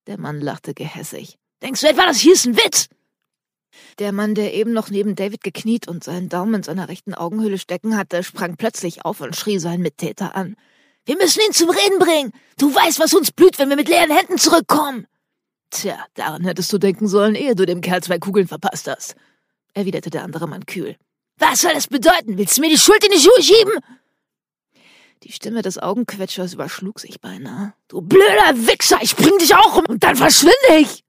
Der Mann lachte gehässig. »Denkst du etwa, das hier ist ein Witz?« Der Mann, der eben noch neben David gekniet und seinen Daumen in seiner rechten Augenhöhle stecken hatte, sprang plötzlich auf und schrie seinen Mittäter an. »Wir müssen ihn zum Reden bringen! Du weißt, was uns blüht, wenn wir mit leeren Händen zurückkommen!« »Tja, daran hättest du denken sollen, ehe du dem Kerl 2 Kugeln verpasst hast«, erwiderte der andere Mann kühl. »Was soll das bedeuten? Willst du mir die Schuld in die Schuhe schieben?« Die Stimme des Augenquetschers überschlug sich beinahe. »Du blöder Wichser, ich bring dich auch um und dann verschwinde ich!«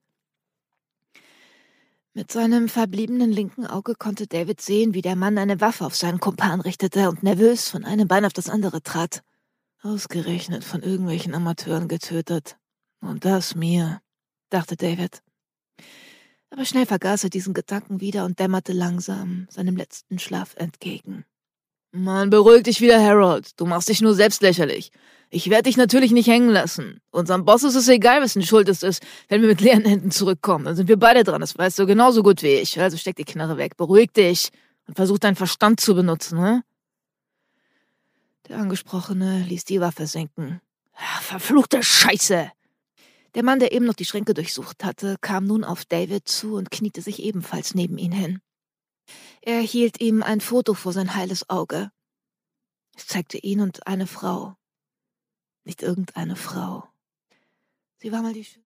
Mit seinem verbliebenen linken Auge konnte David sehen, wie der Mann eine Waffe auf seinen Kumpan richtete und nervös von einem Bein auf das andere trat. Ausgerechnet von irgendwelchen Amateuren getötet. Und das mir, dachte David. Aber schnell vergaß er diesen Gedanken wieder und dämmerte langsam seinem letzten Schlaf entgegen. »Mann, beruhig dich wieder, Harold. Du machst dich nur selbst lächerlich. Ich werde dich natürlich nicht hängen lassen. Unserem Boss ist es egal, wessen Schuld es ist, wenn wir mit leeren Händen zurückkommen. Dann sind wir beide dran, das weißt du genauso gut wie ich. Also steck die Knarre weg, beruhig dich und versuch deinen Verstand zu benutzen, ne?« Der Angesprochene ließ die Waffe sinken. »Ach, verfluchte Scheiße!« Der Mann, der eben noch die Schränke durchsucht hatte, kam nun auf David zu und kniete sich ebenfalls neben ihn hin. Er hielt ihm ein Foto vor sein heiles Auge. Es zeigte ihn und eine Frau. Nicht irgendeine Frau. Sie war mal die